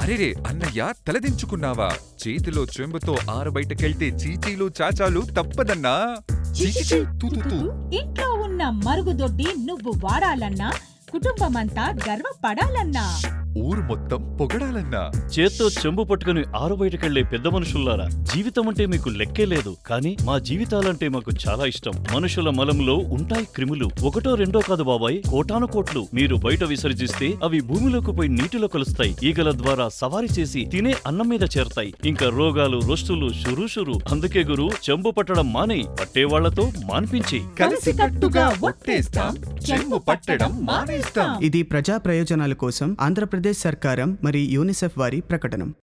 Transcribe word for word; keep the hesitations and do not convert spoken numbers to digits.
అరెరే అన్నయ్య తలదించుకున్నావా? చేతిలో చెంబుతో ఆరబయటకెళ్తే చీచీలు చాచాలు తప్పదన్నా. చీచీ తూ తూ తూ. ఇంట్లో ఉన్న మరుగుదొడ్డి నువ్వు వాడాలన్నా, కుటుంబమంతా గర్వపడాలన్నా, ఊరు మొత్తం పొగడాలన్నా. చేత్తో చెంబు పట్టుకుని ఆరుబయటకెళ్లే పెద్ద మనుషుల్లారా, జీవితం అంటే మీకు లెక్కే లేదు, కానీ మా జీవితాలంటే మాకు చాలా ఇష్టం. మనుషుల మలంలో ఉంటాయి క్రిములు. ఒకటో రెండో కాదు బాబాయ్, కోటాను కోట్లు. మీరు బయట విసర్జిస్తే అవి భూమిలోకి పోయి నీటిలో కలుస్తాయి. ఈగల ద్వారా సవారీ చేసి తినే అన్నం మీద చేరతాయి. ఇంకా రోగాలు రొస్టులు షురూషురు. అందుకే గురు, చెంబు పట్టడం మానే, పట్టేవాళ్లతో మాన్పించి కలిసికట్టుగా ఒట్టేస్తాం, చెంబు పట్టడం మానేస్తాం. ఇది ప్రజా ప్రయోజనాల కోసం ఆంధ్రప్రదేశ్ సర్కారం మరియు యూనిసెఫ్ వారి ప్రకటన.